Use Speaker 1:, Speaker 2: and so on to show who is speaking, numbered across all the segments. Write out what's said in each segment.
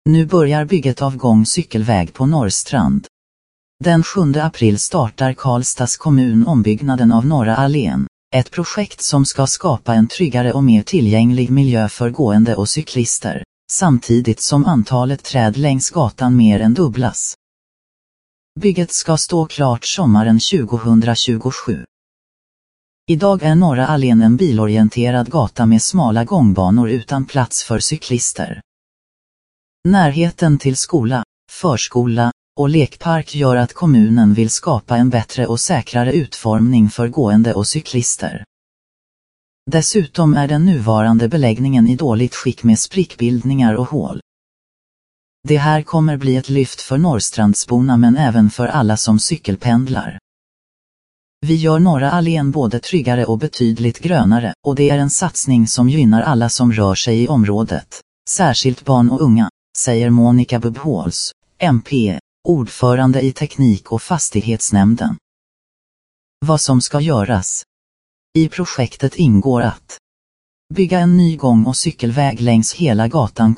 Speaker 1: Nu börjar bygget av gång-cykelväg på Norrstrand. Den 7 april startar Karlstads kommun ombyggnaden av Norra Allén, ett projekt som ska skapa en tryggare och mer tillgänglig miljö för gående och cyklister, samtidigt som antalet träd längs gatan mer än dubblas. Bygget ska stå klart sommaren 2027. Idag är Norra Allén en bilorienterad gata med smala gångbanor utan plats för cyklister. Närheten till skola, förskola och lekpark gör att kommunen vill skapa en bättre och säkrare utformning för gående och cyklister. Dessutom är den nuvarande beläggningen i dåligt skick med sprickbildningar och hål. Det här kommer bli ett lyft för Norrstrandsborna men även för alla som cykelpendlar. Vi gör Norra Allén både tryggare och betydligt grönare, och det är en satsning som gynnar alla som rör sig i området, särskilt barn och unga, säger Monica Bubhåls, MP, ordförande i teknik- och fastighetsnämnden. Vad som ska göras? I projektet ingår att bygga en ny gång- och cykelväg längs hela gatan,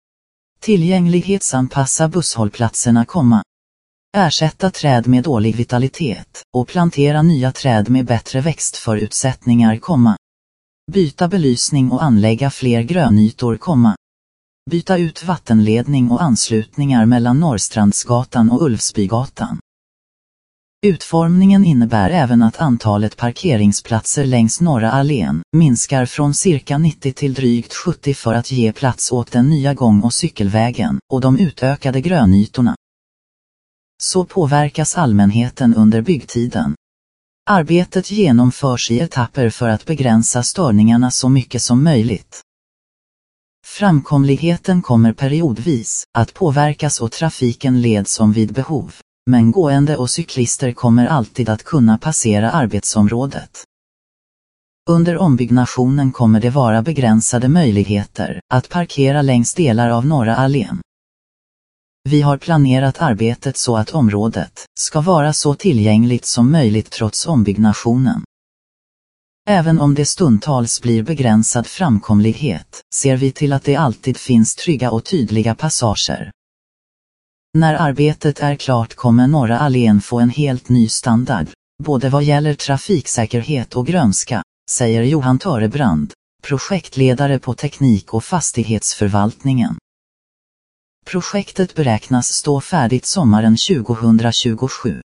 Speaker 1: tillgänglighetsanpassa busshållplatserna, ersätta träd med dålig vitalitet och plantera nya träd med bättre växtförutsättningar, byta belysning och anlägga fler grönytor, byta ut vattenledning och anslutningar mellan Norrstrandsgatan och Ulfsbygatan. Utformningen innebär även att antalet parkeringsplatser längs Norra Allén minskar från cirka 90 till drygt 70 för att ge plats åt den nya gång- och cykelvägen och de utökade grönytorna. Så påverkas allmänheten under byggtiden. Arbetet genomförs i etapper för att begränsa störningarna så mycket som möjligt. Framkomligheten kommer periodvis att påverkas och trafiken leds om vid behov, men gående och cyklister kommer alltid att kunna passera arbetsområdet. Under ombyggnationen kommer det vara begränsade möjligheter att parkera längs delar av Norra Allén. Vi har planerat arbetet så att området ska vara så tillgängligt som möjligt trots ombyggnationen. Även om det stundtals blir begränsad framkomlighet, ser vi till att det alltid finns trygga och tydliga passager. När arbetet är klart kommer Norra Allén få en helt ny standard, både vad gäller trafiksäkerhet och grönska, säger Johan Törebrand, projektledare på teknik- och fastighetsförvaltningen. Projektet beräknas stå färdigt sommaren 2027.